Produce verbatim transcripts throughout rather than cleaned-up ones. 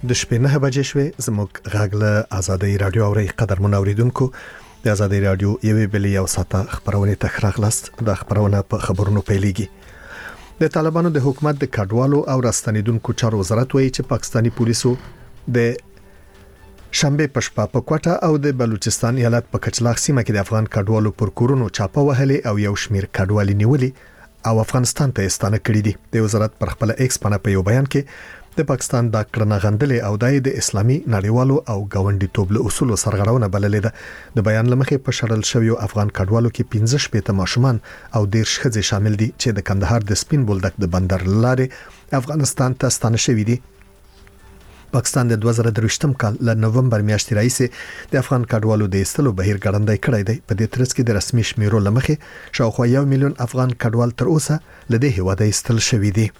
د شپې نه بجې شوې زموږ غاغله آزادۍ رادیو اوري قدر منوریدونکو د آزادۍ رادیو یوې بلې یو ساته خبرونه تخراغلست د خبرونه په خبرونو پیلېږي د طالبانو د حکومت د کډوالو او راستنیدونکو چارو وزارت وایي چې پاکستانی پولیسو د شنبه پښپا په کوټه او د بلوچستان ایالت په کچلاغ سیمه کې د افغان کډوالو پر کورونو چاپه وهلې او یو شمیر کډوالي نیولې او افغانستان ته ستانه کړې دي د وزارت پر خپل ایکس باندې په یو بیان کې د پاکستان د کړنه غندلې او د اسلامي نړیوالو او غونډي توپ له اصول سرغړونه بللې ده د بیان لمخې په شړل شوی افغان کډوالو کې پنځه شپږ ماشومان او ډیر ښځې شامل دي چې د کندهار د سپین بولدک د بندر لارې افغانستان ته ستانه شوی دي پاکستان د دوه زره درویشتم کال ل نوومبر میاشتې راځي د افغان کډوالو د ایستلو بهیر ګړندای کړی دی په دې ترڅ کې د رسمي شمیرو لمخې شاوخوا یو میلیون افغان کډوال تر اوسه لدې هواده ایستل شوی دي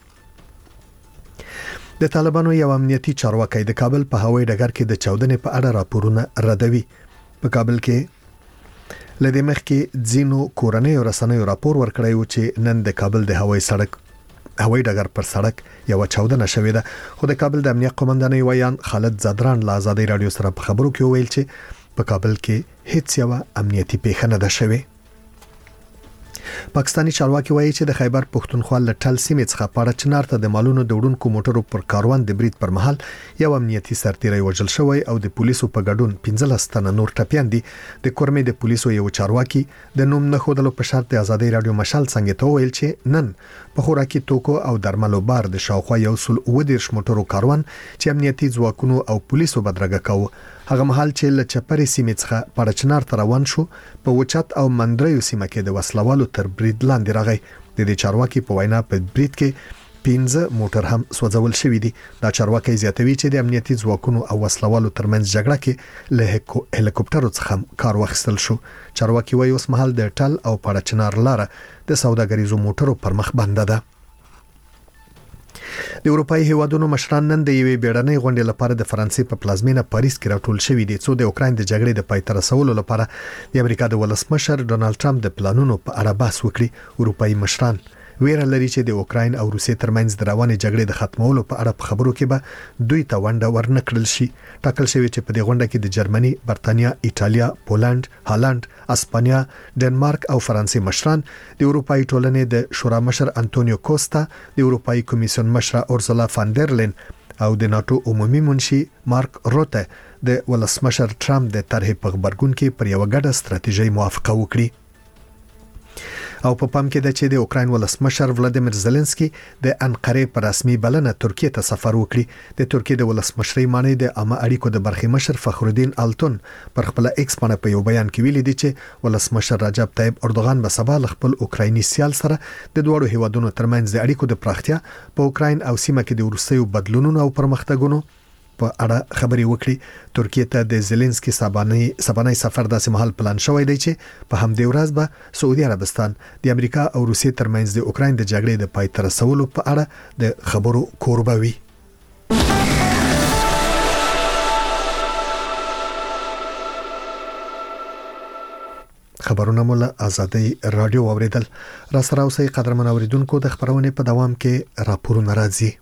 د طالبانو یو امنیتي چارواکي د کابل په هوایي ډګر کې د چاودنې په اړه راپورونه ردوي په کابل کې لدې مخ کې ځینو کورنۍ رسنیو راپور ورکړی و چې نن د کابل د هوایي سړک هوایي ډګر پر سړک یو چاودنه شوې ده خو د کابل د امنیت قومندانۍ ویان خالد زادران له آزادۍ رادیو سره په خبرو کې ویل چې په کابل کې هیڅ یو امنیتي پیښه نه ده شوې پاکستانی چارواکي وایي چې د خیبر پښتونخوا له ټل سیمې څخه پاړه چنار ته د مالونو د وډونکو موټرو پر کاروان د برید پر مهال یو امنیتي سرتیری وژل شوی او د پولیسو په ګډون پنځلس تنه نور ټپيان دي د کورمې د پولیسو یو چارواکي د نوم نه خودلو په شرط د آزادۍ رادیو مشال څنګه ته ویل چې نن په خوراکي توکو او درملو بار د شاوخوا یو سل او دیرش موټرو کاروان چې امنیتي ځواکونو او پولیسو بدرګه کاوه هغه مهال چې ل چپري سیمې څخه پړچنار ته روان شو په وچت او مندریو سیمه کې د وسلوالو تر برید لاندې راغی د دې چارواکي په وینا په برید کې پنځه موټر هم سوځول شوی دي دا چارواکي زیاتوي چې د امنیتي ځواکونو او وسلوالو ترمنځ جګړه کې له هلیکوپټرو څخه کار واخیستل شو چارواکي وایي اوس مهال د ټل او پړچنار لاره د سوداګریزو موټرو پر مخ بنده ده د اروپאי هیوادونو مشران نن د یوې بیړنۍ غونډې لپاره د فرانسې په پلازمینه پاریس کې راټول شوي دي څو د اوکراین د جګړې د پای ته رسولو لپاره د امریکا د ولسمشر ډونالد ټرمپ د پلانونو په اړه بحث وکړي اروپאי مشران ویره لري چې د اوکراین او روسیې ترمنځ د روانې جګړې د ختمولو په اړه په خبرو کې به دوی ته ونډه ورنکړل شي ټاکل شوی چې په دې غونډه کې د جرمني، برتانیا، ایټالیا، پولند، هالند، اسپانیا، ډنمارک او فرانسې مشران د اروپאי ټولنې د شورا مشر انټونیو کوستا د اروپאי کمیسیون مشر اورسولا فان در لین او د ناتو عمومي منشي مارک روته د ولسمشر ټرمپ د طرحې په خبرګون کې پر یو ګډه ستراتیژي موافقه وکړي او په پام کې د چې د اوکراین ولسمشر ولادیمیر زيلنسکي د انقره پر رسمي بلنه ترکیه ته سفر وکړي د ترکیه د ولسمشرۍ معنی د عامه اړیکو د برخې مشر فخرالدین آلتون پر خپل ایکس باندې په یو بیان کې ویلي دي چې ولسمشر رجب طیب اردوغان به سبا خپل اوکرایني سیال سره د دوړو هیوادونو ترمنځ د اړیکو د پراختیا په اوکراین او سیمه کې د وروستیو بدلونونو او پرمختګونو په اړه خبري وکړي ترکیه ته د زيلنسکي سباني سباني سفر داسې مهال پلان شوی دی چې په همدې ورځ به سعودي عربستان د امریکا او روسیې ترمنځ د اوکراین د جګړې د پای ته رسولو په اړه د خبرو کوربه وي خبرونه مولا آزادۍ رادیو اوریدل را سره اوسې قدرمن اوریدونکو د خبرونه په دوام کې راپورونه راځي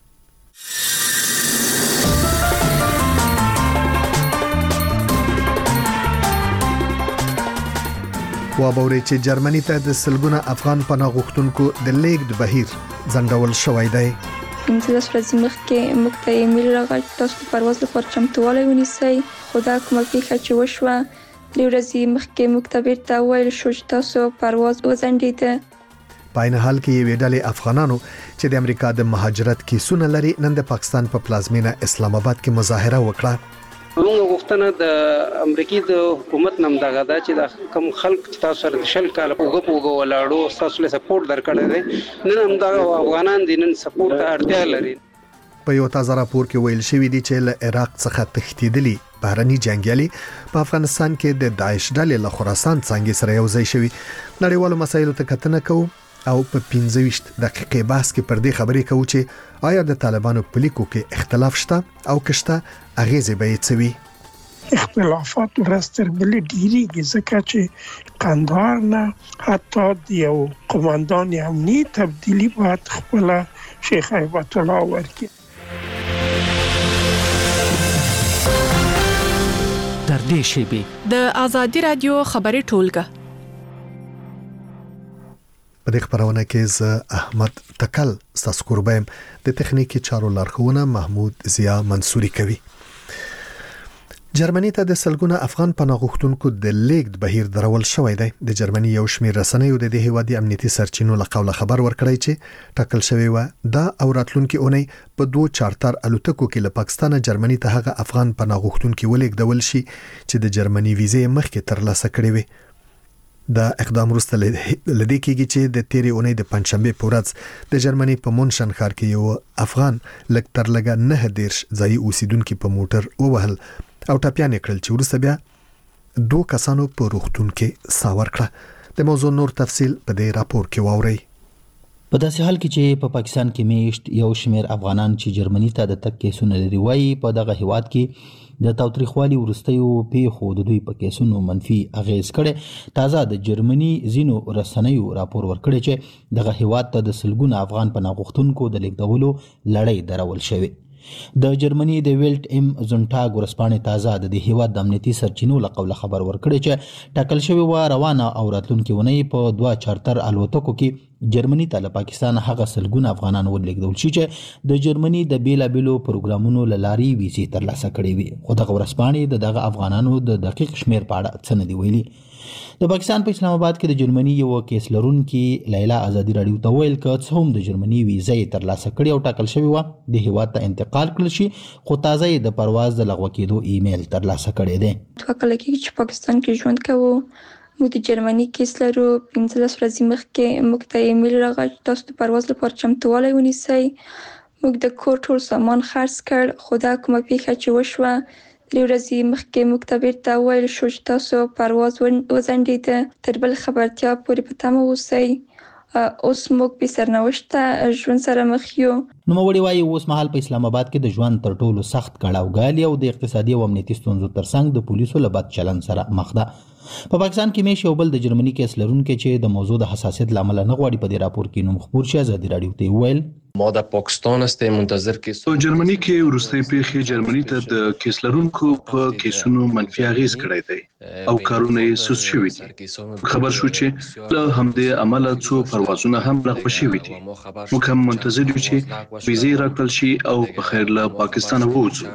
وابوري چې جرمني ته د سلګونه افغان پناه غوښتونکو د لیګ بهیر ځنډول شوی دی پنځلس ورځې مخکې موږ ته ایمیل راغلی تاسو د پرواز لپاره چمتووالی ونیسئ خو دا کومه پیښه چې وشوه درې ورځې مخکې موږ ته بیرته وویل شو چې تاسو پرواز وځنډېده په عین حال کې یوې ډلې افغانانو چې د امریکا د مهاجرت کیسونه لري نن د پاکستان په پلازمینه اسلام آباد کې مظاهره وکړه موږ غوښتنه د امریکای د حکومت نم دغه دا چې د کم خلک چې تاسو سره شل کال په غوږ ولاړو تاسو له سپورټ درکړی دی نن هم دا افغانان دي نن سپورټ ته اړتیا لري په یو تازه راپور کې ویل شوی دی چې له عراق څخه تښتیدلي بهرني جنگیالي په افغانستان کې د داعش ډلې له خراسان څنګه سره یو ځای شوی نړیوالو مسایلو ته کتنه کوو او په پنځه ویشت دقیقې بحث کې پر دې خبرې کوو چې آیا د طالبانو په لیکو کې اختلاف شته او کشته اغیزه به یې څوي اختلافات ورستر بل ډیریږي ځکه چې قندهار نه حتی د یو قوماندان امنیتي تبدیلی باید خپل شیخ هیبت الله ورکړي نږدې شي. د آزادي رادیو خبري ټولګه په دې خبرونه کې ز احمد تکل ساسکوربم د تخنیکی چارو لارښوونه محمود ضیا منصوري کوي. جرمني ته د سلګونه افغان پناه غوښتونکو د لیګد بهیر درول شوې ده. د جرمني یو شمېر رسنیو د دې هیوادي امنیتي سرچینو له قوله خبر ورکړی چې ټاکل شوی و دا او راتلونکي اونۍ په دوه چارتر الوتکو کې له پاکستان جرمني ته هغه افغان پناه غوښتونکو ولیږدول شي چې د جرمني ویزې مخکې ترلاسه کړې وي. دا اقدام وروسته لدې کېږي چې د تیرې اونۍ د پنځشنبه په ورځ د جرمني په مونشن ښار کې یو افغان لږ تر لږه نه دیرش ځایي اوسیدونکو په موټر ووهل او ټاپیان کړل چې وروسته بیا دوه کسانو په روغتون کې ساور کړه. د موضوع نور تفصیل په دې راپور کې واورئ. په داسې حال کې چې په پاکستان کې میشت یو شمېر افغانان چې جرمني ته د تګ کیسونه لري وایي په دغه هیواد کې د تاوتریخوالي وروستیو پیښو د دوی په کیسونو منفي اغیز کړي. تازه د جرمني زینو رسنیو راپور ورکړي چې دغه هیواد ته د سلګونه افغان پناه غوښتونکو د لیږدولو لړۍ درول شوې. د جرمني د ویلټ ام زونټاګ ورسپانې تازه د دې هیواد د امنیتي سرچینو له قوله خبر ورکړي چې ټاکل شوی و روانه او راتلونکي ونې په دوه چارتر الوتکو کې جرمني ته له پاکستان هغه سلګونه افغانان ولېږدول شي چې د جرمني د بیلابېلو پروګرامونو له لارې ویزې ترلاسه کړې وي. خو دغه ورسپانې د دغه افغانانو د دقیق شمېر په اړه څه نه دي ویلي. د پاکستان په اسلام آباد کې د جرمني یو کیس لرونکي لیلا آزادي رادیو ته ویل که څه هم د جرمني ویزې ترلاسه کړې او ټاکل شوی و د هیواد ته انتقال کړل شي خو تازه د پرواز د لغوه کېدو ایمیل ترلاسه کړی دی. کله چې پاکستان کې ژوند کوو موږ د جرمني کیس لرو. پنځلس ورځې مخکې موږ ته ایمیل راغی تاسو د پرواز لپاره چمتووالی ونیسئ. موږ د کور ټول سامان خرڅ کړ خو دا کومه پیښه چې وشوه درې ورځې مخکې موږ ته بیرته وویل شو چې تاسو پرواز وځنډېده. تر بل خبرتیا پورې په تمه اوسئ. اوس موږ په سرنوشته ژوند سره مخ یو. نوموړي وایي اوس مهال په اسلام آباد کې د ژوند تر ټولو سخت کړاوګالي او د اقتصادي او امنیتي ستونزو ترڅنګ د پولیسو له بد چلند سره مخ ده. په پاکستان کې میش یو بل د جرمني کیس لرونکي چې د موضوع د حساسیت لامل نه غواړي په دې راپور کې نوم خبر شي آزادي رادیو ته ویل ما در پاکستان هستیم منتظر کیس. په جرمني کې وروستي پیښې جرمني ته د کیس لرونکو په کیسونو منفي اغیز کړی دی او کارونه یې سوس شوي دي. خبر شو چې له همدې عمله څو پروازونه هم لغوه شوي دي. موږ هم منتظر یو چې ویزې راکړل شي او په خیر له پاکستان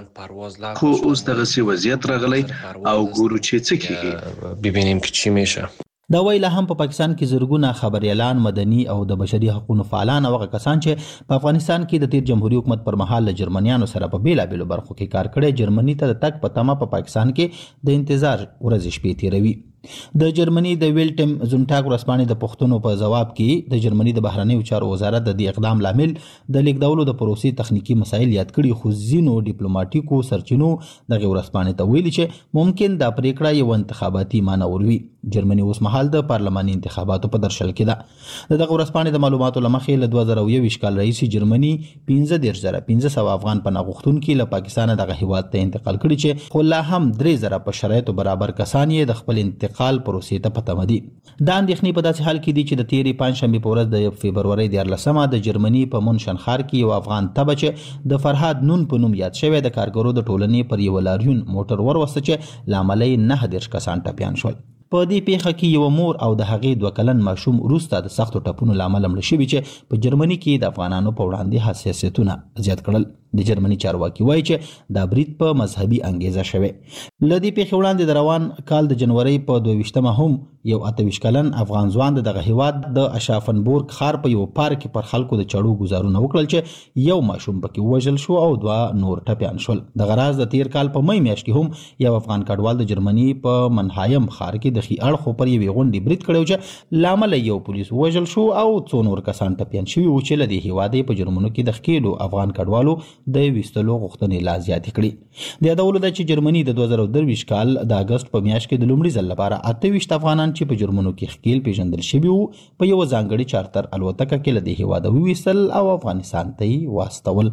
ووځو. خو اوس دغسې وضعیت راغلی او ګورو چې څه کیږي. ببینیم که چی میشه. دا ویله هم په پاکستان کې زرګونه خبريالان مدني او د بشري حقوقو فعالان او کسان چې په افغانستان کې د تیر جمهوریت حکومت پر مهال له جرمنیانو سره په بیلا بیلو برخو کې کار کړی جرمني ته د تک په تمه په پاکستان کې د انتظار ورځ شپې تیروي. د جرمني د ویلټم زونټاګ ورسپانې د پښتنو په جواب کې د جرمني د بهرنیو چارو وزارت د دې اقدام لامل د لیږدولو د پروسې تخنیکی مسایل یاد کړي خو ځینو ډیپلوماټیکو سرچینو دغه ورسپانې ته ویلي چې ممکن دا پریکړه یو انتخاباتي معنی ولري. جرمني اوس مهال د پارلماني انتخاباتو په درشل کې ده. دغه ورسپانې د معلوماتو لمخې له دوه زره یو کال رئیس جرمني پنځه دېرش زره پنځه سوه افغان پناه غوښتونکي له پاکستان دغه هیواد ته انتقال کړي چې خو لا هم درې زره په شرایطو برابر کسان یې د خپل انتقال پروسې ته پته مدي. دا اندېښنې په داسې حال کې دي چې د تیرې پنځشنبې په ورځ د فبرورۍ دیارلسمه د جرمني په مونشن ښار کې یو افغان تبه چې د فرهاد نون په نوم یاد شوی د کارګرو د ټولنې پر یو لاریون موټر وروسته چې له امله یې نهه دېرش کسان ټپیان شول. په دې پیښه کې یو مور او د هغې دوه کلن ماشوم وروسته د سختو ټپونو له امله مړه شوي چې په جرمني کې د افغانانو په وړاندې حساسیتونه زیات کړل. د جرمني چارواکي وایي چې دا برید په مذهبي انګیزه شوی. له دې پیښې وړاندې د روان کال د جنورۍ په دوه ویشتمه هم یو اته ویشت کلن افغان ځوان د دغه هیواد د اشافنبورګ ښار په یو پارک کې پر خلکو د چړو ګزارونه وکړل چې یو ماشوم پکې ووژل شو او دوه نور ټپیان شول. دغه راز د تیر کال په می میاشت کې هم یو افغان کډوال د جرمني په منهایم ښار کې د ښي اړخو پر یوې غونډې برید کړی چې له امله یو پولیس ووژل شو او څو نور کسان ټپیان شوي وو چې له دې هیواده په جرمنو کې د ښکېلو افغان کډوالو د ویستلو غوښتنې لا زیاتې کړي. د یادولو ده چې جرمني د دوه زره درویشت کال د اګست په میاشت کې د لومړي ځل لپاره اته ویشت افغانان چې په جرمنو کې ښکېل پیژندل شوي وو په یوه ځانګړي چارتر الوتکه کې له دې هیواده وویستل او افغانستان ته یې واستول.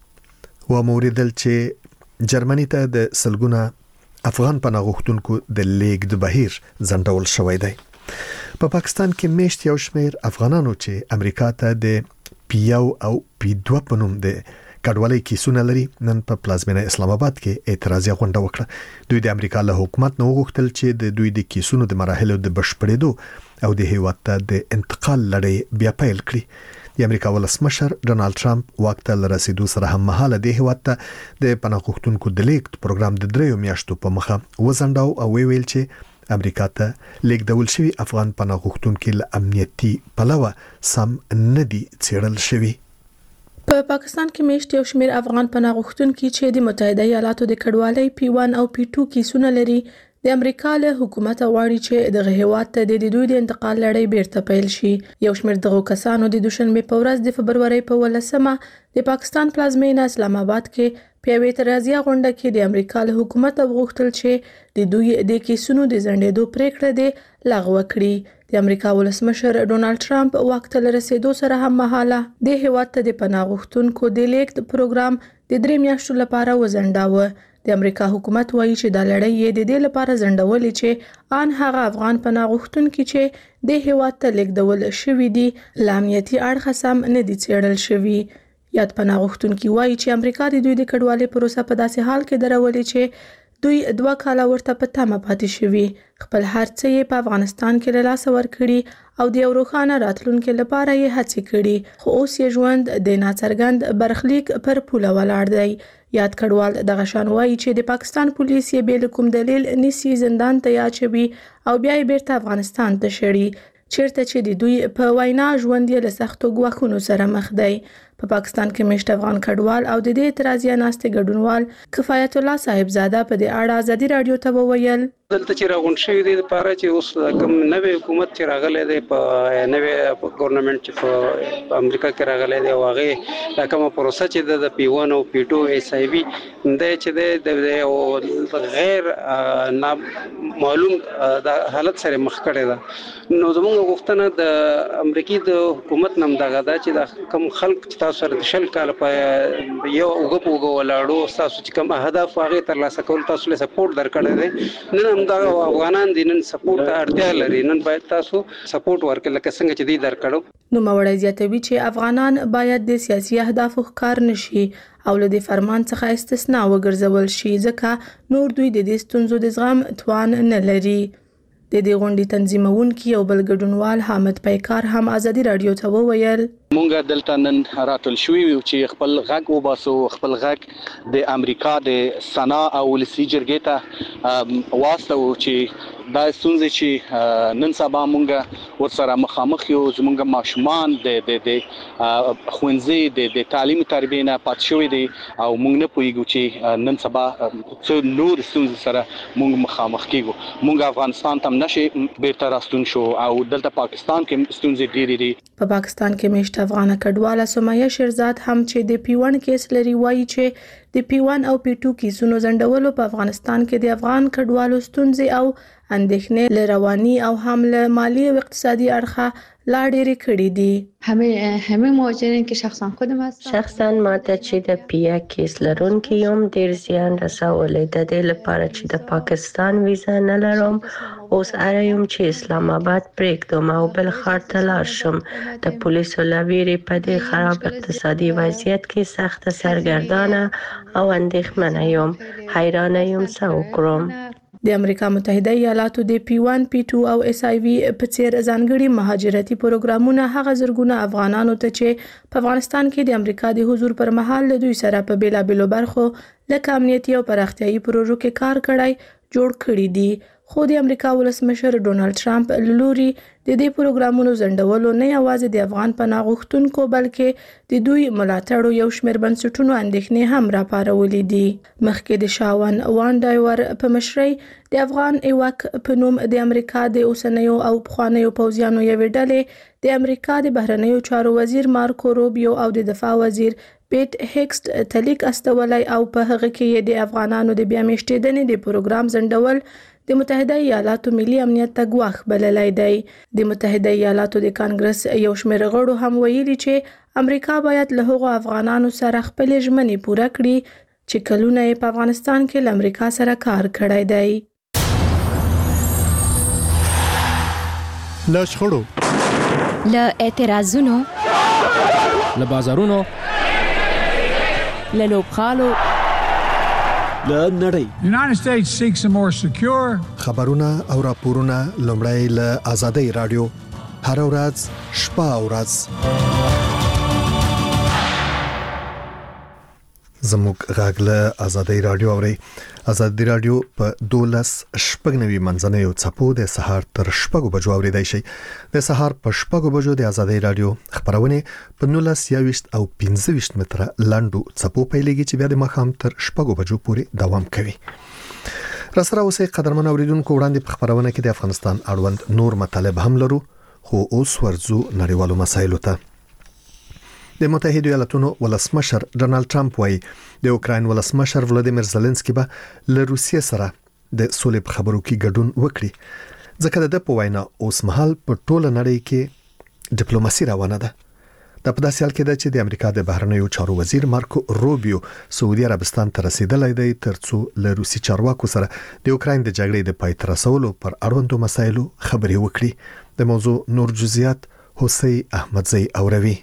وموریدل چې جرمني ته د سلګونه افغان پناه غوښتونکو د لیږد بهیر ځنډول شوی دی. په پاکستان کې میشت یو شمېر افغانانو چې امریکا ته د پی یو او پی دوه په نوم د کډوالۍ کیسونه لري نن په پلازمینه اسلام آباد کې اعتراضي غونډه وکړه. دوی د امریکا له حکومت نو غوښتل چې د دوی د کیسونو د مراحلو د بشپړېدو او د هیواد ته د انتقال لړۍ بیا پیل کړي. د امریکا ولسمشر ډونالد ټرمپ واک ته رسیدو سره هم مهاله د هیواد ته د پناه غوښتونکو د لیږد پروګرام د دریو میاشتو په مخه وزنډاو او ویل چې امریکا ته لیږدول شوی افغان پناه غوښتونکو له امنیتي پلوه سم نه دي څېړل شوی. په پا پاکستان کې میشت یو شمېر افغان پناه غوښتونکي چې د متحده ایالاتو د کډوالۍ پی ون او پی ټو کیسونه لري د امریکا له حکومت غواړي چې دغه هیواد ته د دوی د انتقال لړۍ بیرته پیل شي. یو شمېر دغه کسانو د دوشنبه په ورځ د فبرورۍ په ولسمه د پاکستان پلازمینه اسلام آباد کې په یوه اعتراضي غونډه کې د امریکا له حکومت غوښتل چې د دوی د کیسونو د ځنډېدو پریکړه د لغوه کړي. د امریکا ولسمشر ډونالد ټرمپ واک ته رسیدو سره هم مهاله د هیواد ته د پناه غوښتونکو د لیږد پروګرام د درې میاشتو لپاره وزنډاوه. د امریکا حکومت وایي چې دا لړۍ یې د دې لپاره ځنډولې چې ان هغه افغان پناه غوښتونکي چې د هیواد ته لیږدول شوي دي له امنیتي اړخه سم نه دي څېړل شوي. یاد پناه غوښتونکي وایي چې امریکا د دوی د کډوالۍ پروسه په داسې حال کې درولې چې دوی دوه کاله ورته په تمه پاتې شوي. خپل هر څه یې په افغانستان کې له لاسه ورکړي او د یو روښانه راتلونکي لپاره یې هڅې کړي، خو اوس یې ژوند د ناڅرګند برخلیک پر پوله ولاړ دی. یاد کډوال دغه شان وایي چې د پاکستان پولیس یې بې له کوم دلیل نیسي، زندان ته یې اچوي او بیا یې بیرته افغانستان ته شړي، چیرته چې د دوی په وینا ژوند یې له سختو ګواښونو سره مخ دی. په پاکستان کې میشت افغان کډوال او د دې اعتراضیه ناستې ګډونوال کفایت الله صاحبزاده په دې اړه ازادي رادیو ته وویل دلته چې راغون شوی دی لپاره چې اوس کوم نوې حکومت چې راغلی دی په نوې ګورنمنت چې په امریکا کې راغلی دی او هغه دا کومه پروسه چې د پی ون او پی ټو ایس آی وی د چې د غیر معلوم د حالت سره مخ کړی ده. نو زموږ غوښتنه د امریکای د حکومت نم دغه دا چې د کوم خلک چې تاسو سره د شل کال په یو وګپ وګ ولاړو تاسو چې کوم اهداف هغه تر لاسه کول تاسو له سپورټ درکړی دی. نن هم دا افغانان دي نن سپورټ ته اړتیا لري، نن باید تاسو سپورټ ورکړئ لکه څنګه چې دی درکړو. نو موړی زیاتوي چې افغانان باید د سیاسي اهدافو ښکار نشي او له دې فرمان څخه استثناء وګرځول شي ځکه نور دوی د دې ستونزو د زغم توان نه لري. د دې غونډې تنظیمونکي او بل ګډونوال حامد پیکار هم ازادي رادیو ته وویل مونږ دلته نن راتل شوي یو چې خپل غږ وباسو، خپل غږ د امریکا د سنا او ولسي جرګې ته واسطه و چې دا ستونزې چې نن سبا مونږ ورسره مخامخ یو، زمونږ ماشومان د د د ښوونځي د د تعلیم تربیه نه پات شوي دي او مونږ نه پوهیږو چې نن سبا څه نور ستونزې سره مونږ مخامخ کیږو. مونږ افغانستان ته نشي بیرته راستون شو او دلته پاکستان کې ستونزې ډېرې دي. په پاکستان کې میشت افغان کډواله سمیه شیرزاد هم چې د پی ون کیس لري وایي چې د پی ون او پی ټو کیسونو ځنډولو په افغانستان کې د افغان کډوالو ستونزې او اندېښنې له رواني او هم له مالی او اقتصادي اړخه لا ډېرې کړې دي. همه همه مهاجرین که شخصا خودم هستم شخصا ما ته چې د پی کیس لرونکي یم ډېر زیان رسولی د دې لپاره چې د پاکستان ویزا نه لرم. اوس اړ یم چې اسلام آباد پرېږدم او بل ښار ته لاړ شم. د پولیسو له ویرې په دې خراب اقتصادي وضعیت کې سخته سرګردانه او اندېښمنه یم. حیرانه یم څه وکړم. د امریکا متحده ایالاتو د پی ون پی ټو او ایس آی وی په څیر ځانګړي مهاجرتي پروګرامونه هغه زرګونه افغانانو ته چې په افغانستان کې د امریکا د حضور پر مهال له دوی سره په بیلابېلو برخو لکه امنیتي او پراختیايي پروژو کې کار کړی جوړ کړي دي. خو د امریکا ولسمشر ډونالد ټرمپ لوري د دې پروګرامونو ځنډولو نه یوازې د افغان پناه غوښتونکو بلکې د دوی ملاتړو یو شمېر بنسټونو اندېښنې هم راپارولې دي. مخکې د شاون وان ډایور په مشرۍ د افغان ایواک په نوم د امریکا د اوسنیو او پخوانیو پوځیانو یوې ډلې د امریکا د بهرنیو چارو وزیر مارکو روبیو او د دفاع وزیر پیټ هیکس تلیک استولی او په هغه کې د افغانانو د بیا میشتېدنې د پروګرام ځنډول د متحده ایالاتو ملي امنیت ته ګواښ بللی دی. د متحده ایالاتو د کانګرس یو شمېر غړو هم ویلي چې امریکا باید له هغو افغانانو سره خپلې ژمنې پوره کړي چې کلونه یې په افغانستان کې له امریکا سره کار کړی دی. له شخړو، له اعتراضونو، له بازارونو له لوبغالو له نړۍ. United States seeks a more secure خبرونه او راپورونه لومړی له آزادۍ رادیو هر ورځ شپه او ورځ زموږ غاګله آزادۍ رادیو اوري. آزادۍ رادیو په دولس شپږنوي منځنوي چپو د سهار تر شپږو بجو اوریدای شي. د سهار په شپږو بجو د آزادۍ رادیو خبرونه په نولس یاويشت او پنځه ویشت متره لاندو چپو پیلېږي چې بیا د مخام تر شپږو بجو پورې دوام کوي. را سره اوسې قدرمن اوریدونکو وړاندې په خبرونه کې د افغانستان اړوند نور مطالب هم لرو، خو اوس ورځو نړیوالو مسایلو ته. د متحده ایالاتونو ولسمشر ډونالد ټرمپ وايي د اوکراین ولسمشر ولادیمیر زيلنسکي به له روسیې سره د سولې په خبرو کې ګډون وکړي، ځکه د په وینا اوس مهال په ټوله نړۍ کې ډیپلوماسي روانه ده. د په داسې حال کې ده چې د امریکا د بهرنیو چارو وزیر مارکو روبیو سعودي عربستان ته رسیدلی دی ترڅو له روسي چارواکو سره د اوکراین د جګړې د پای ته رسولو پر اړوندو مسایلو خبرې وکړي. د موضوع نور جزئیات حسین احمدزی اوروي.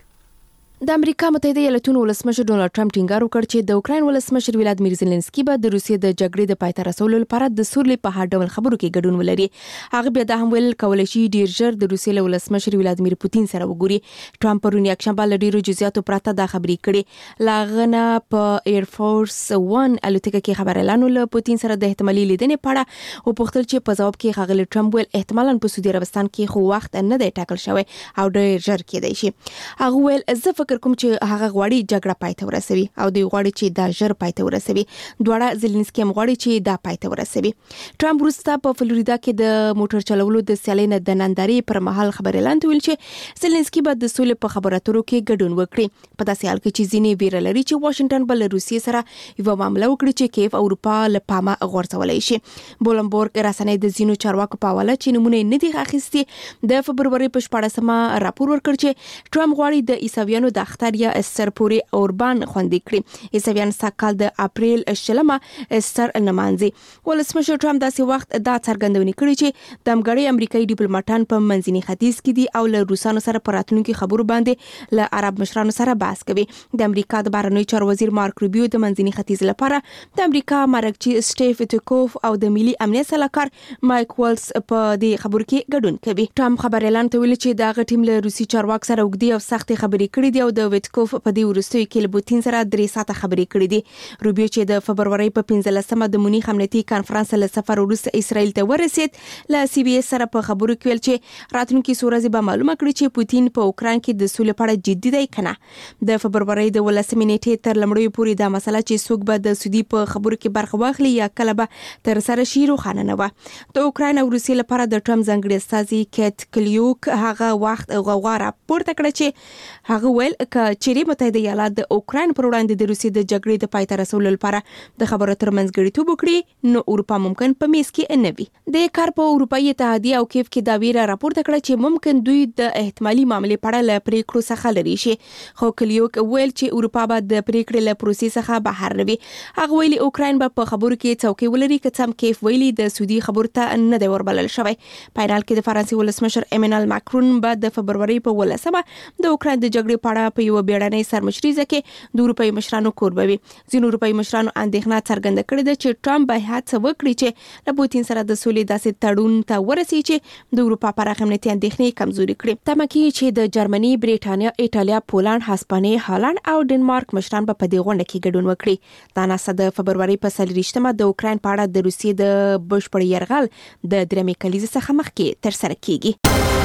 د امریکا متحده ایالاتونو ولسمشر ډونالد ټرمپ ټینګار وکړ چې د اوکراین ولسمشر ولادیمیر زيلنسکي به د روسیې د جګړې د پای ته رسولو لپاره د سولې په هر ډول خبرو کې ګډون ولري. هغه بیا د هم ویل کولای شي ډیر ژر د روسیې له ولسمشر ولادیمیر پوتین سره وګوري. ټرمپ پرون یکشنبه له ډیرو جزئیاتو پرته دا خبرې کړې. لاغنه په ایر فورس ون الوتکه کې خبرلانو له پوتین سره د احتمالي لیدنې په اړه او پوښتل چې په ځواب کې غاغلی ټرمپ ویل احتمالاً په سعودي عربستان کې خو وخت نه دی ټاکل شوی او ډیر ژر کېدای شي. هغه ویل زه فکر کوم چې هغه غواړي جګړه پای ته ورسوي او دوی غواړي چې دا ژر پای ته ورسوي. دواړه زيلنسکي هم غواړي چې دا پای ته ورسوي. ټرمپ وروسته په فلوریدا کې د موټر چلولو د سیالۍ نه د نندارې پر مهال خبرلاند ویل چې زيلنسکي به د سولې په خبرو اترو کې ګډون وکړي. په داسې حال کې چې ځینې ویره لري چې واشنگټن به له روسیې سره یو معاملې وکړي چې کیف اروپا له پامه غورځولای شي. بولنبورګ رسنۍ د زینو چارواکو په حواله چې نمونه نه دي اخیستي د فبرवरी په شپاړسمه راپور ورکړ چې ټرمپ غواړي د عیسویانو د اختر یا سرپوري اوربان خوندې کړي. عیسویان سکهال د اپریل شلمه استر نمانځي. ولسمشر ټرمپ داسې وخت دا څرګندونې کړې چې د امګړې امریکایي ډیپلوماټان په منځني ختیځ کې دي او له روسانو سره پر راتلونکو خبرو باندې له عرب مشرانو سره بحث کوي. د امریکا د بهرنیو چارو وزیر مارک روبیو د منځني ختیځ لپاره د امریکا مرکزی سټیف ویټکوف او د ملي امنیت سلاکار مایک والز په دې خبرو کې ګډون کوي. ټرمپ خبرلاند ته ویل چې دا غټیم له روسي چارواک سره وګړي او سخت خبرې کړې دي او د ویټکوف په دې ورستوي کې له پوتین سره درې ساعته خبرې کړې دي. روبیو چې د فبرवरी په پنځلسمه د مونیخ امنیتي کانفرنس له سفر وروسته اسرائیل ته ورسید، له سی بي اس سره په خبرو کې ویل چې راتلونکي سورزي به معلومه کړي چې پوتین په اوکران کې د سولې په اړه جدي دی کنه. د فبرवरी د ولسمې نیټې تر لمړیو پورې دا مسله چې څوک به د سعودي په خبرو کې برخه واخلي یا کله به تر سره شي روښانه نه و. د اوکران او روسیې لپاره د ټرمپ ځانګړي استازي کیټ کلیوک هغه وخت غوغا راپورته کړ چې هغه ویل ک چې متحده ایالات د اوکران پر وړاندې د روسیې د جګړې د پای ته رسولو لپاره د خبرو ترمنځ غړیتوب وکړي نو اروپا ممکن په میز کې نه وي. د کار په اروپאי اتحادیه او کیف کې دا ویره راپورته کړه چې ممکن دوی د احتمالي معاملې په اړه له پریکړو څخه لري شي، خو کلیوک ویل چې اروپا به د پریکړې له پروسې څخه بهر نه وي. هغه ویلي اوکران به په خبرو کې څوکۍ ولري که څم کیف ویلي د سعودي خبرو ته نه دی وربلل شوی. پاینال کې د فرانسې ولسمشر ایمانوئل ماکرون به د فبرवरी په ولسمه د اوکران د جګړې په اړه په یو بیړنۍ سرمشريزه کې د اروپאי مشرانو کوربوي. ځینو اروپאי مشرانو اندېښنه څرګنده کړې ده چې ټرمپ به هڅه وکړي چې له پوتین سره د سولې داسې تړون ته ورسي چې د اروپا پراخ امنیتي اندېښنې کمزوري کړي. تمه کېږي چې د جرمني، بریټانیا، ایټالیا، پولند، هسپانیې، هالند او ډنمارک مشران به په دې غونډه کې ګډون وکړي. دا ناسه د فبرवरी په څلوېښتمه د اوکران په اړه د روسیې د بشپړ یرغل د درېمې کلیزې څخه مخکې ترسره کیږي.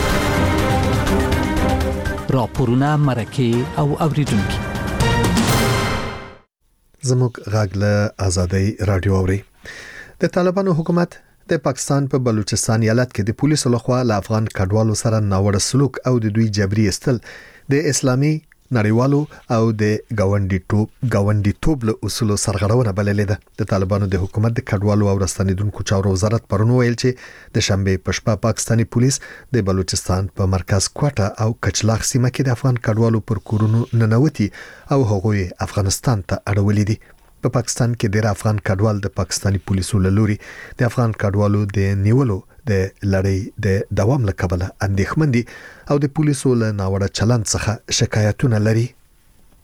راپورونه مرکه او اوریدونکو زموږ غاګله آزادۍ رادیو اوري. د طالبانو حکومت د پاکستان په بلوچستان ایالت کې د پولیسو لخوا له افغان کډوالو سره ناوړه سلوک او د دوی جبري استل د اسلامي نړیوالو او د گاونډي ټوب گاونډي توب له اصولو سرغړونه بللې ده. د طالبانو د حکومت د کډوالو او راستنیدونکو چارو وزارت پرون ویل چې د شنبه په شپه پاکستاني پولیس د بلوچستان په مرکز کوټه او کچلاغ سیمه کې د افغان کډوالو پر کورونو ننوتي او هغوی افغانستان ته اړولې دي. په پاکستان کې ډېر افغان کډوال د پاکستاني پولیسو له لوري د افغان کډوالو د نیولو د لړۍ د دوام له کبله اندېښمن دي او د پولیسو له ناوړه چلند څخه شکایتونه لري.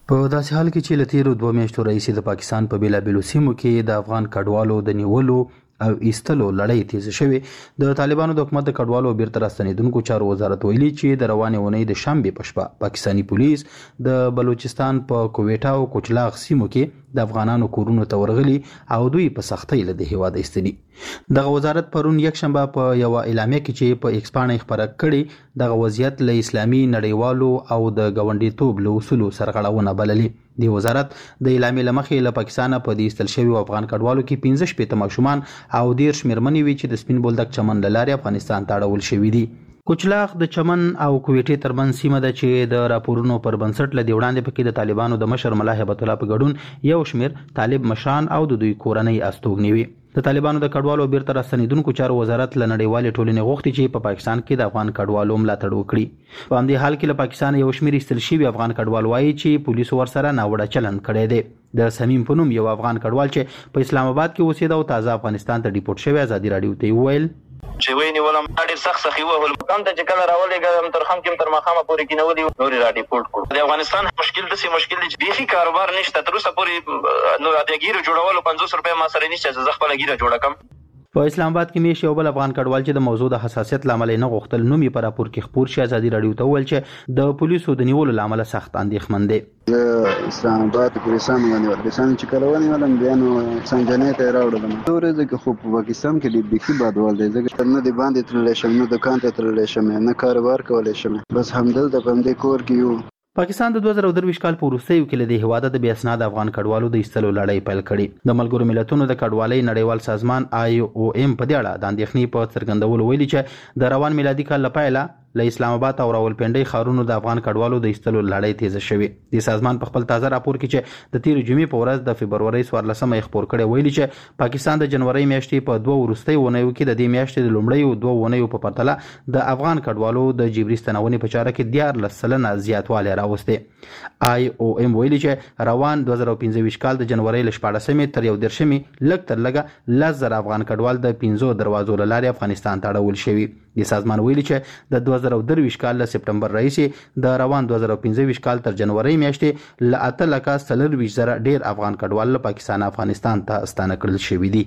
په داسې حال کې چې له تیرو دوه میاشتو راهیسې د پاکستان په بېلابېلو سیمو کې د افغان کډوالو د نیولو او ایستلو لړۍ تیزه شوې د طالبانو د حکومت د کډوالو او بیرته راستنېدونکو چارو وزارت ویلي چې د روانې اونۍ د شنبې په شپه پاکستاني پولیس د بلوچستان په کویټا او کوچلاغ سیمو کې د افغانانو کورونو ته ورغلي او دوی په سختۍ له دې هیواده ایستلي. دغه وزارت پرون یکشنبه په یوه اعلامیه کې چې په ایکس پاڼه خپره کړې دغه وضعیت له اسلامي نړیوالو او د ګاونډیتوب له اصولو سرغړونه بللي. د وزارت د اعلامیې له مخې له پاکستانه په دې ایستل شویو افغان کډوالو کې پنځه شپېته ماشومان او دېرش مېرمنې وي چې د سپین بولدک چمن له لارې افغانستان ته اړول شوي دي. کوچلاغ د چمن او کویټې ترمنځ سیمه ده چې د راپورونو پر بنسټ له دې وړاندې پکې د طالبانو د مشر ملا هیبت الله په ګډون یو شمېر طالب مشران او د دوی کورنۍ استوګنې وي. د طالبانو د کډوالو بیرته راستنېدونکو چارو وزارت له نړیوالې ټولنې غوښتي چې په پاکستان کې د افغان کډوالو ملاتړ وکړي. په همدې حال کې له پاکستان یو شمېر ایستل شوي افغان کډوال وایي چې پولیسو ورسره ناوړه چلند کړی دی. د سمیم په نوم یو افغان کډوال چې په اسلام آباد کې اوسېده او تازه افغانستان ته ډیپورټ شوی ازادي راډیو ته وویل چې ویني ولم ډېر سخت سخی وهل کوم ته چې کله راولېږم تر خم کې تر مخامه پورې کې نو دی نور را ډیپورټ کړ. د افغانستان مشکل د سي مشکل دی چې بیخي کاروبار نشته تر اوسه پورې نو د ګیرو جوړولو پنځوس روپۍ ما سره نشته چې زه خپل ګیره جوړه کم. په اسلام آباد کې میش یو بل افغان کډوال چې د موضوع د حساسیت لامل نه غوښتل نوم یې په راپور کې خپور شي ازادي راډیو ته وویل چې د پولیسو د نیولو لامل سخت اندېښمن دی. د اسلام آباد پولیسانو باندې ورسان چې کله ونیولم بیا نو څنګه ته راوړم دوره ځکه خو په پاکستان کې د بیخي بادوال دی ځکه نه دی باندې تللی شم نه دکان ته تللی شم نه کاروبار کولی شم بس همدلته په همدې کور کې یو. پاکستان د دوه زره درویشت کال په وروستیو کې له دې هیواده د بې اسناده افغان کډوالو د ایستلو لړۍ پیل کړې. د ملګرو ملتونو د کډوالۍ نړیوال سازمان آی او ایم په دې اړه د اندېښنې په څرګندولو ویلي چې د روان میلادي کال له پیله له اسلام آباد او راولپنډۍ ښارونو د افغان کډوالو د ایستلو لړۍ تیزه شوې. د سازمان په خپل تازه راپور کې چې د تېرې جمعې په ورځ د فبرورۍ څوارلسمه یې خپور کړی ویلي چې پاکستان د جنورۍ میاشتې په دوه وروستیو اونیو کې د دې میاشتې د لومړیو دوه اونیو په پرتله د افغان کډوالو د جبري ستنونې په چاره کې دیارلس سلنه زیاتوالی راوستی. آی او ایم ویلي چې روان دوه زره پنځه ویشت کال د جنورۍ له شپاړسمې تر یو دېرشمې لږ تر لږه لس زره افغان کډوال د پنځو دروازو له لارې افغانستان ته اړول شوي. د سازمان ویلي چې د دوه زره درویشت کال له سپټمبر راهیسې د روان دوه زره پنځه ویشت کال تر جنورۍ میاشتې له اته لکه څلرویشت زره ډېر افغان کډوال له پاکستان افغانستان ته ستانه کړل شوي دي.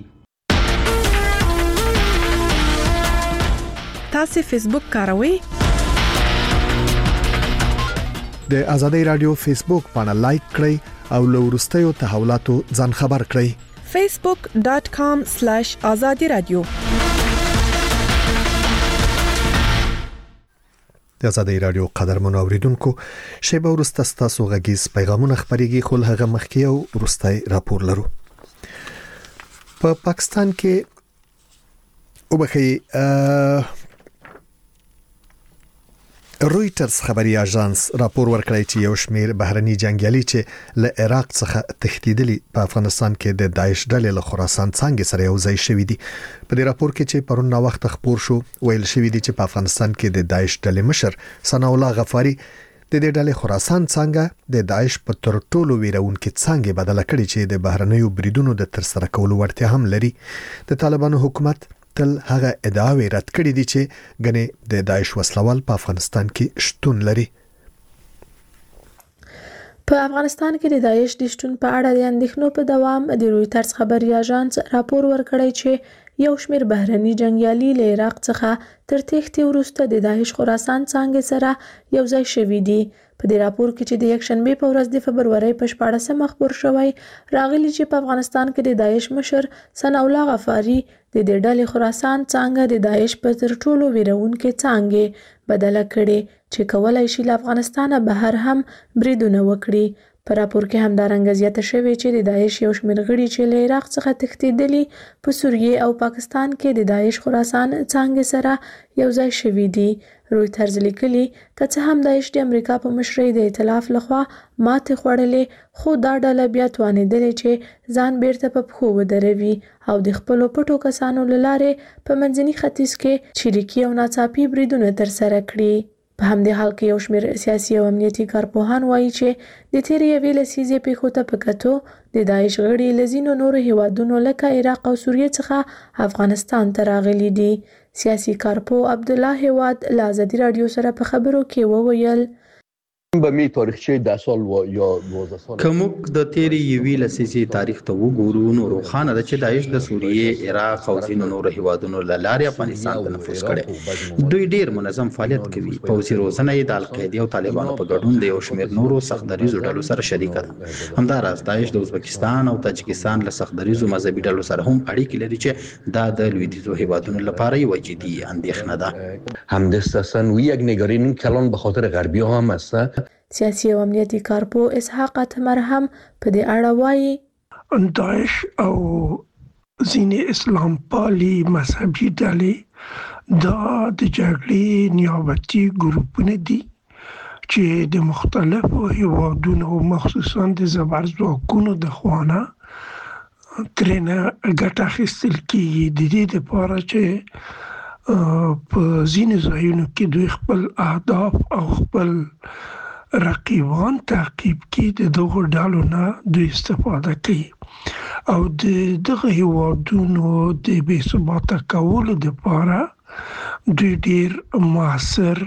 تاسو فیسبوک کاروئ؟ د ازادي رادیو فیسبوک باندې لایک کړئ او له وروستیو تحولاتو ځان خبر کړئ. facebook dot com slash azadi radio د ازادي رادیو قدرمنو اوریدونکو شیبه ورسته ستاسو غږیز پیغامونه خبريږي خو هغه مخکې او ورستای راپور لرو. په پا پاکستان کې وبخي رويټرز خبري اژانس راپور ورکړی چې یو شمېر بهرني جنگیالي چې له عراق څخه تښتیدلي په افغانستان کې د داعش ډلې له خراسان څنګه سره یو ځای شوی دي. په دې راپور کې چې پرون نا وخت خبر شو ویل شوی دی چې په افغانستان کې د داعش ډلې مشر ثنا الله غفاری د دې ډلې خراسان څنګه د داعش په تر ټولو ویرونکو څنګه بدل کړي چې د بهرنیو بریدونو د تر سره کولو ورته هم لري. د طالبانو حکومت تل هغه ادعاوې رد کړې دي چې غنې د داعش وسلوال په افغانستان کې شتون لري. په افغانستان کې د داعش د شتون په اړه د اندېښنو په دوام د رويټرز خبري اژانس راپور ورکړی چې یو شمېر بهرني جنگیالي له عراق څخه تر تښتې وروسته د داعش خراسان څنګه سره یو ځای شوي دي. په دې راپور کې چې د یکشنبې په ورځ د فبرورۍ په شپاړسمه خبر شوی راغلی چې په افغانستان کې د داعش مشر ثنا الله غفاری د دې ډلې خراسان څنګه د داعش په تر ټولو ویرونکو څنګه بدل کړي چې کولای شي له افغانستانه بهر هم بریدونه وکړي. په راپور کې همدارنګه زیاته شوې چې د داعش یو شمېر غړي چې له عراق څخه تښتېدلي په سوریه او پاکستان کې د داعش خراسان څنګه سره یو ځای شوي دي. رويټرز لیکلي که څه هم داعش د امریکا په مشرۍ د ائتلاف لخوا ماتې خوړلې خو دا ډله بیا توانېدلې چې ځان بیرته په پښو ودروي او د خپلو پټو کسانو له لارې په منځني ختیځ کې چریکي او ناڅاپي بریدونه ترسره کړي. په همدې حال کې یو شمېر سیاسي او امنیتي کارپوهان وایي چې د تېرې یوې لسیزې پیښو ته په کتو د داعش غړي له ځینو نورو هیوادونو لکه عراق او سوریه څخه افغانستان ته راغلي دي. سیاسي کارپو عبدالله هیواد له ازادي راډیو سره په خبرو کې وویل به می تاریخچه ده سال و یا دوازده سال کوم د تیری یوی لسیسی تاریخ ته وګورو نو روخانه د چې داعش د سوریې عراق او ځینو نور هیوادونو له لارې افغانستان ته نفوذ کړي دوی ډیر منظم فعالیت کوي پوځي روزنه یې د القاعده او طالبانو په ګډون د یو شمېر نورو سختدریزو ډلو سره شریک ده همداراز داعش د ازبکستان او تاجکستان له سختدریزو مذهبي ډلو سره هم اړیکې لري چې دا د لویدیځو هیوادونو لپاره یو جدي اندېښنه ده همدستن و یک نگرانی کلان به خاطر غربی ها هم است. سیاسي او امنیتي کارپو اسحاق اتمر هم په دې اړه وایي داعش او ځینې اسلام پالي مذهبي ډلې دا د جګړې نیابتي ګروپونه دي چې د مختلفو هیوادونو مخصوصا د زبر ځواکونو د خوانه ترنه ګټه اخیستل کیږي د دې لپاره چې په ځینې ځایونو کې دوی خپل اهداف او خپل رقیبان تعقیب کی د دغه ډالو نه دوی استفاده کوي او د دغه هیوادونو د بې ثباته کولو لپاره دوی ډیر موثر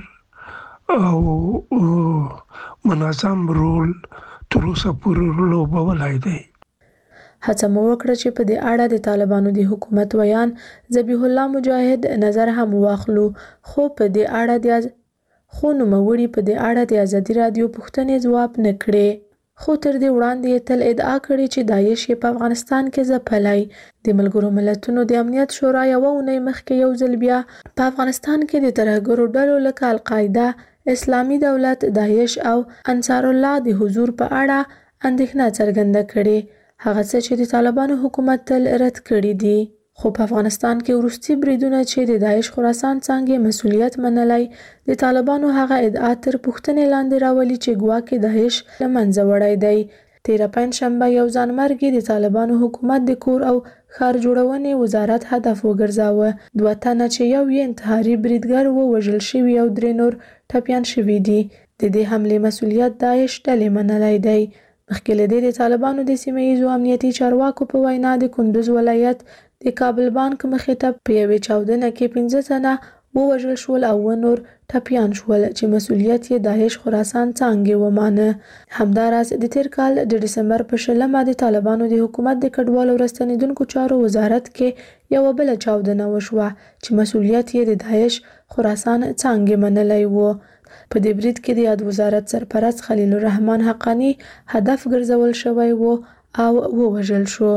او منظم رول تر اوسه پورې لوبولی دی. هڅه مو وکړه چې په دې اړه د طالبانو د حکومت ویان ذبیح الله مجاهد نظر هم واخلو خو په دې اړه د خو نوموړي په دې اړه د ازادي رادیو پوښتنې ځواب نه کړې خو تر دې وړاندې یې تل ادعا کړې چې داعش یې په افغانستان کې ځپلی. د ملګرو ملتونو د امنیت شورا یوه اونۍ مخکې یو ځل بیا په افغانستان کې د ترهګرو ډلو لکه القاعده، اسلامي دولت، داعش او انصار الله د حضور په اړه اندېښنه څرګنده کړې، هغه څه چې د طالبانو حکومت تل رد کړي دي. خو په افغانستان کې وروستي بریدونه چې د داعش خراسان څانګې مسؤلیت منلی د طالبانو هغه ادعا تر پوښتنې لاندې راولي چې ګواکې داعش له منځه وړی دی. تیره پنجشنبه یو ځانمرګي د طالبانو حکومت د کور او ښار جوړونې وزارت هدف وګرځاوه. دوه تنه چې یو یې انتحاري بریدګر ووژل شوي او درې نور ټپیان شوي دي. د دې حملې مسؤلیت داعش ډلې منلی دی. مخکې له دې د طالبانو د سیمه ییزو امنیتي چارواکو په وینا د کندوز ولایت د کابل بانک مخې ته په یوې چاودنه کې پنځه تنه ووژل شول او اووه نور ټپیان شول چې مسؤلیت یې داعش خراسان څانګې ومانه. همداراز د تیر کال د ډسمبر په شلمه د طالبانو د حکومت د کډوالو او راستنېدونکو چارو وزارت کې یوه بله چاودنه وشوه چې مسؤلیت یې د داعش خراسان څانګې منلی و. په دې برید کې د یاد وزارت سرپرست خلیل الرحمن حقانی هدف ګرځول شوی و او ووژل شو.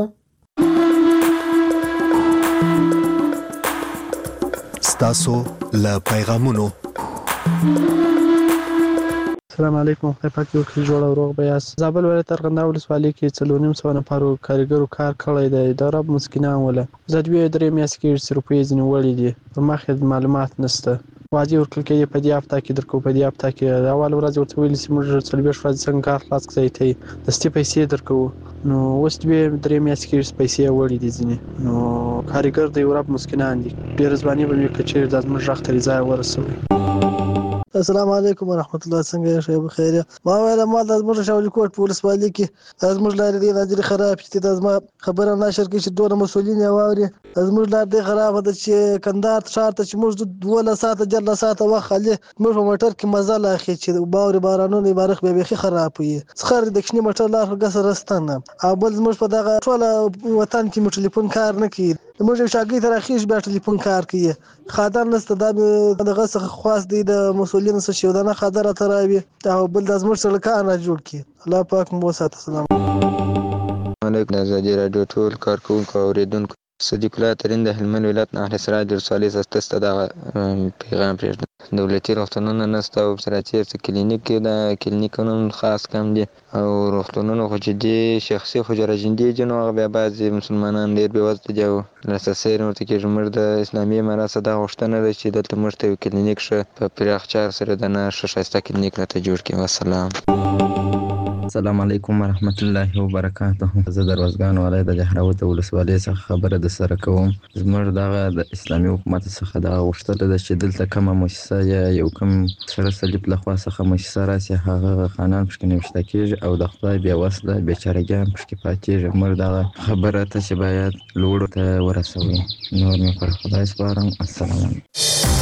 ستاسو له پیغامونو. السلام علیکم، خدای پاک یو ښه جوړ او روغ به یاست. زابل ولایت ارغنداب ولسوالۍ کې څلور نیم سوه نفرو کارګرو کار کړی دی. د رب مسکینان وله زه دوې درې میاشتې کې څه روپۍ ځینې وړي دي، په مخ یې معلومات نشته. واجب ورکړل کېږي په دې هفته کې درکو په دې هفته کې د اول ورځ ورته ویلي چې موږ څلوېښت ورځې څنګه کار خلاص کړی ته دستي پیسې درکوو. نو اوس دوې درې میاشتې کې پیسې وړي دي ځینې. نو کارګر د یو رب مسکینان دي. ډېره ځواني به مې که چېرې دا زموږ غږ ترې ځای ورسوي. السلام علیکم ورحمت الله، څنګه یې ښه بخیر؟ ما ویل ما د زموږ شاولي کوټ په ولسوالۍ کې د زموږ لارې ډېرې ناجرې خراب دي. د زما خبره نشر کړي چې دومره مسؤلین یې واوري. زموږ لار ډېره خرابه ده چې کندهار ښار ته چې موږ دولس ساعته دیارلس ساعته وخت خالي موږ په موټر کې مزه لا اخلي چې باورې بارانونه یې بارخ بیا بیخي خراب وي. څخه د کوچني موټر لار خو ګسه رستن او بل زموږ په دغه ټوله وطن کې مو ټلیفون کار نه کوي. موږ یو شاګرد ته راخیږي بیا ټلیفون کار کوي. خادر نشته، دا دغه څخه خواست دی د مسؤلینو څخه چې دا نه خادر راته راوي او بل د زموږ سړکان را جوړ کړي. الله پاک مو وساته. السلام علیکم. ازادي راډیو ټول کارکوونکو او اوریدونکو، صدیق الله ترین د هلمند ولایت نه اهل سراج ولسوالۍ څخه ته دغه پیغام پرېږدم. دولتي روغتونونه نشته او سره چېرته کلینیک د کلینیکونو خاص کم دي او روغتونونه خو چې دي شخصي خو جراجندي دي، نو هغه بیا بعضې مسلمانان ډېر بېوزله دي او لاسرسی یې نه ورته کېږي. موږ د اسلامي امارات څخه دا غوښتنه ده چې دلته موږ ته یو کلینیک ښه په پراخ چار سره د نه ښه ښایسته کلینیک راته جوړ کړي. والسلام. السلام علیکم ورحمت الله وبرکاته. زه د روزګان ولایت د جهراوت ولسوالۍ څخه خبره د سره کوم. زموږ دغه د اسلامي حکومت څخه دغه غوښتنه ده چې دلته کومه مؤسسه یا یو کوم سره صلیب لخوا څخه مؤسسه راسي، هغه خانان پکې نوشته کېږي او د خدای بې وسله بېچارهګان پکې پاتې کېږي. موږ دغه خبره ته چې باید لوړو ته ورسوي. نور مې پر خدای سپارم. السلام علیکم.